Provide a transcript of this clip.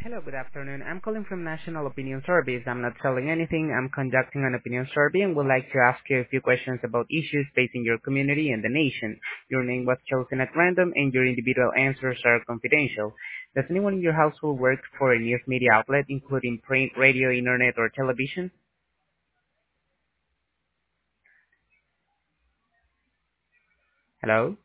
Hello, good afternoon. I'm calling from National Opinion Service. I'm not selling anything. I'm conducting an opinion survey and would like to ask you a few questions about issues facing your community and the nation. Your name was chosen at random and your individual answers are confidential. Does anyone in your household work for a news media outlet, including print, radio, internet, or television? Hello?